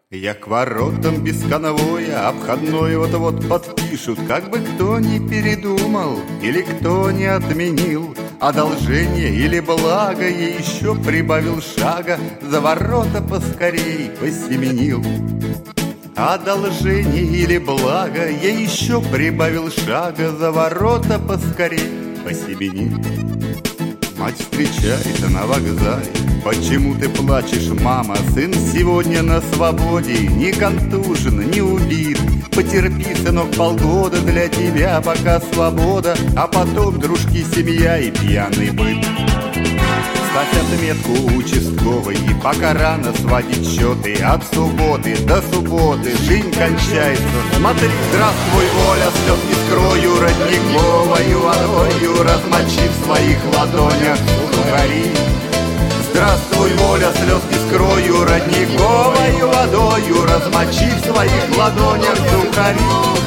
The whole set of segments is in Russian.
Я к воротам без конвоя обходной вот-вот подпишут. Как бы кто ни передумал или кто не отменил одолжение или благо, я еще прибавил шага, за ворота поскорей посеменил. Одолжение или благо, я еще прибавил шага, за ворота поскорей посеменил. Мать встречает на вокзале. Почему ты плачешь, мама? Сын сегодня на свободе, не контужен, не убит. Потерпи, сынок, полгода для тебя, пока свобода, а потом, дружки, семья и пьяный быт. Ставь отметку участковой, и пока рано сводить счеты. От субботы до субботы жизнь кончается. Смотри, здравствуй, воля, слез не скрою, родниковою водою размочи в своих ладонях сухари. Здравствуй, воля, слез не скрою, родниковою водою размочи в своих ладонях сухари.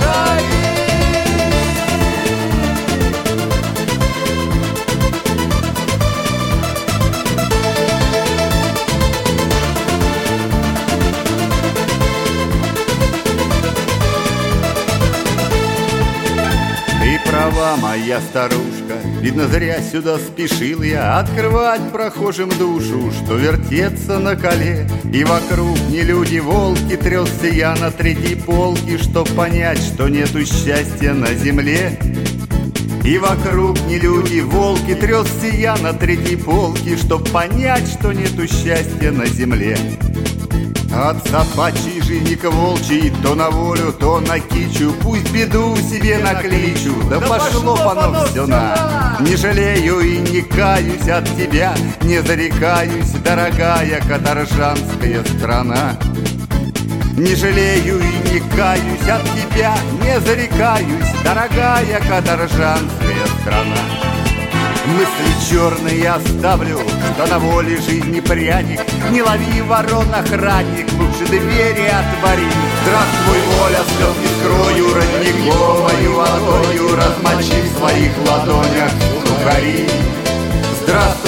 Права, моя старушка, видно, зря сюда спешил я открывать прохожим душу, что вертеться на коле. И вокруг не люди, волки, трёсся я на третьей полке, чтоб понять, что нету счастья на земле. И вокруг не люди, волки, трёсся я на третьей полке, чтоб понять, что нету счастья на земле. От собачьей жизни к волчьей, то на волю, то на кичу, пусть беду себе накличу, да пошло оно все на. Не жалею и не каюсь от тебя, не зарекаюсь, дорогая каторжанская страна. Не жалею и не каюсь от тебя, не зарекаюсь, дорогая каторжанская страна. Мысли черные оставлю, что на воле жизни пряник. Не лови ворон, охранник, лучше двери отвори. Здравствуй, воля, слез не скрою, родниковою водою размочи в своих ладонях сухари. Здравствуй,